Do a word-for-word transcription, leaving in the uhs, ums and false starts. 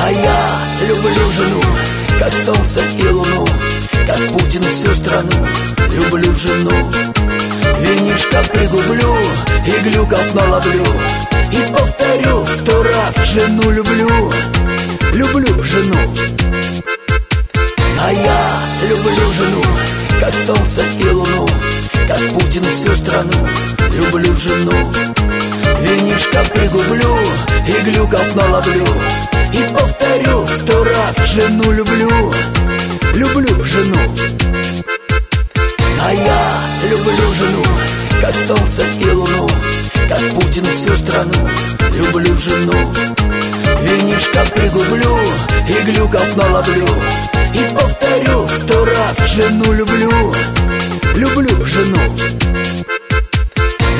А я люблю жену, как солнце и луну, как Путин всю страну. Люблю жену, винишко пригублю и глюков наловлю. И повторю сто раз: жену люблю, люблю жену. А я люблю жену, как солнце и луну, как Путин всю страну. Люблю жену, винишко пригублю и глюков наловлю. И повторю сто раз: жену люблю, люблю жену. А я люблю жену, как солнце и луну, как Путин всю страну. Люблю жену, винишко пригублю и глюков наловлю. И повторю сто раз: жену люблю, люблю жену.